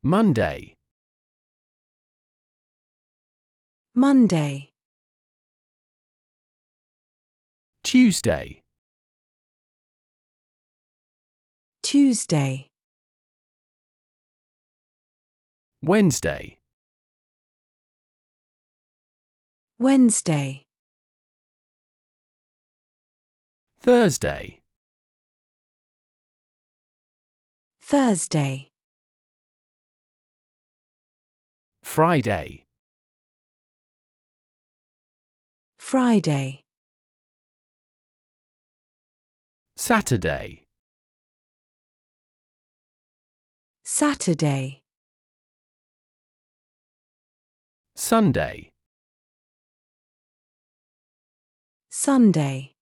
Monday, Monday, Tuesday, Tuesday, Wednesday, Wednesday, Thursday, Thursday, Friday, Friday, Saturday, Saturday, Sunday, Sunday.